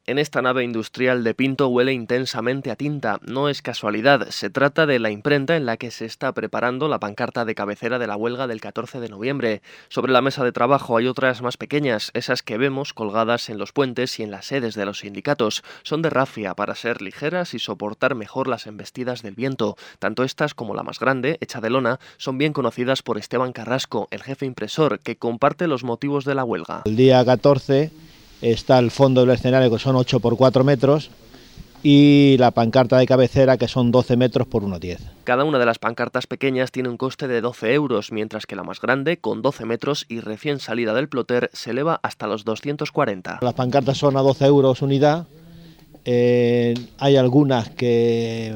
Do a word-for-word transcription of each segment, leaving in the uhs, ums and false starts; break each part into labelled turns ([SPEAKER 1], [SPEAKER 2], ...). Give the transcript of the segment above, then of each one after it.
[SPEAKER 1] En esta nave industrial de Pinto huele intensamente a tinta. No es casualidad, se trata de la imprenta en la que se está preparando la pancarta de cabecera de la huelga del catorce de noviembre. Sobre la mesa de trabajo hay otras más pequeñas, esas que vemos colgadas en los puentes y en las sedes de los sindicatos. Son de rafia para ser ligeras y soportar mejor las embestidas del viento. Tanto estas como la más grande, hecha de lona, son bien conocidas por Esteban Carrasco, el jefe impresor, que comparte los motivos de la huelga.
[SPEAKER 2] El día catorce está el fondo del escenario, que son ocho por cuatro metros, y la pancarta de cabecera, que son doce metros por uno diez.
[SPEAKER 1] Cada una de las pancartas pequeñas tiene un coste de doce euros, mientras que la más grande, con doce metros y recién salida del ploter, se eleva hasta los doscientos cuarenta.
[SPEAKER 2] Las pancartas son a doce euros unidad. Eh, hay algunas que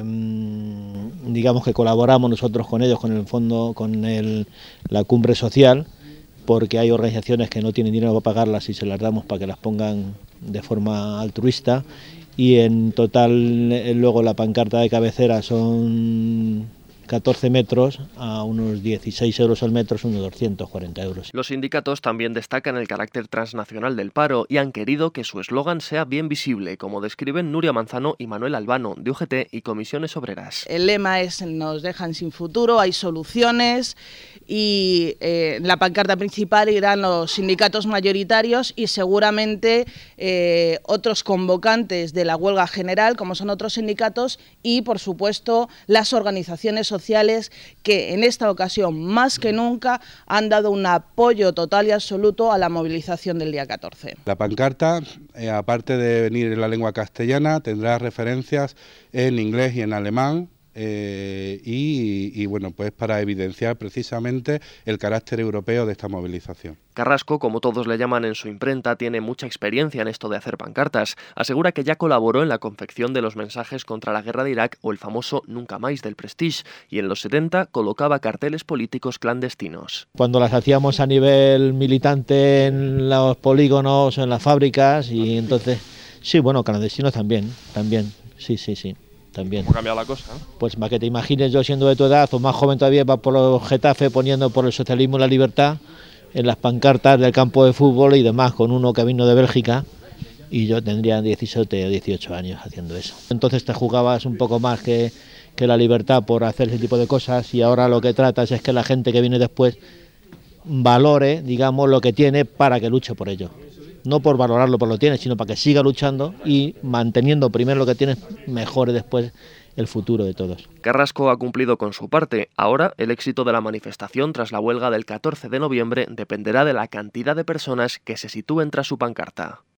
[SPEAKER 2] mmm, digamos que colaboramos nosotros con ellos, con el fondo, con el, la cumbre social, porque hay organizaciones que no tienen dinero para pagarlas y se las damos para que las pongan de forma altruista, y en total luego la pancarta de cabecera son catorce metros a unos dieciséis euros al metro, son unos doscientos cuarenta euros.
[SPEAKER 1] Los sindicatos también destacan el carácter transnacional del paro y han querido que su eslogan sea bien visible, como describen Nuria Manzano y Manuel Albano, de U G T y Comisiones Obreras.
[SPEAKER 3] El lema es: nos dejan sin futuro, hay soluciones, y eh, en la pancarta principal irán los sindicatos mayoritarios y seguramente eh, otros convocantes de la huelga general, como son otros sindicatos, y por supuesto las organizaciones sociales que en esta ocasión más que nunca han dado un apoyo total y absoluto a la movilización del día catorce.
[SPEAKER 4] La pancarta, eh, aparte de venir en la lengua castellana, tendrá referencias en inglés y en alemán. Eh, y, y bueno, pues para evidenciar precisamente el carácter europeo de esta movilización.
[SPEAKER 1] Carrasco, como todos le llaman en su imprenta, tiene mucha experiencia en esto de hacer pancartas. Asegura que ya colaboró en la confección de los mensajes contra la guerra de Irak o el famoso Nunca Más del Prestige, y en los setenta colocaba carteles políticos clandestinos.
[SPEAKER 2] Cuando las hacíamos a nivel militante en los polígonos, en las fábricas, y entonces, sí, bueno, clandestinos también, también, sí, sí, sí. También.
[SPEAKER 1] ¿Cómo ha cambiado la cosa? ¿eh?
[SPEAKER 2] Pues para que te imagines, yo siendo de tu edad o más joven todavía, va por los Getafe poniendo por el socialismo y la libertad en las pancartas del campo de fútbol y demás, con uno que vino de Bélgica, y yo tendría diecisiete o dieciocho años haciendo eso. Entonces te jugabas un poco más que, que la libertad por hacer ese tipo de cosas, y ahora lo que tratas es que la gente que viene después valore, digamos, lo que tiene para que luche por ello. No por valorarlo por lo que tiene, sino para que siga luchando y manteniendo primero lo que tiene, mejore después el futuro de todos.
[SPEAKER 1] Carrasco ha cumplido con su parte. Ahora, el éxito de la manifestación tras la huelga del catorce de noviembre dependerá de la cantidad de personas que se sitúen tras su pancarta.